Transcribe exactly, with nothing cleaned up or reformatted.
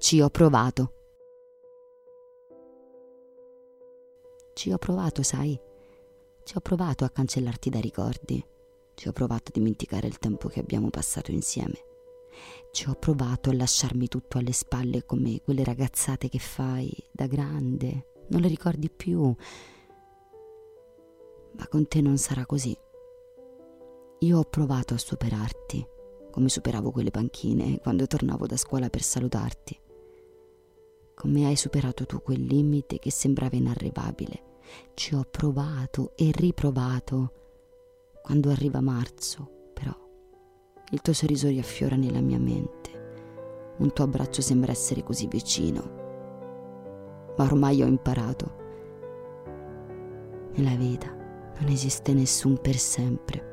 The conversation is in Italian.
Ci ho provato. Ci ho provato, sai? Ci ho provato a cancellarti dai ricordi. Ci ho provato a dimenticare il tempo che abbiamo passato insieme. Ci ho provato a lasciarmi tutto alle spalle come quelle ragazzate che fai da grande. Non le ricordi più. Ma con te non sarà così. Io ho provato a superarti, come superavo quelle panchine quando tornavo da scuola per salutarti. Come hai superato tu quel limite che sembrava inarrivabile. Ci ho provato e riprovato. Quando arriva marzo, però, il tuo sorriso riaffiora nella mia mente. Un tuo abbraccio sembra essere così vicino. Ma ormai ho imparato. Nella vita non esiste nessun per sempre.